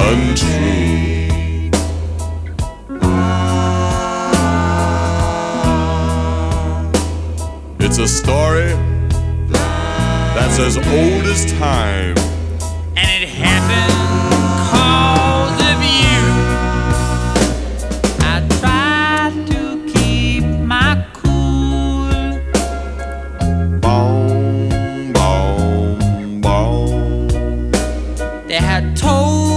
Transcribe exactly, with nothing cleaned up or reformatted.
untrue. It's a story that's as old as time, and it happened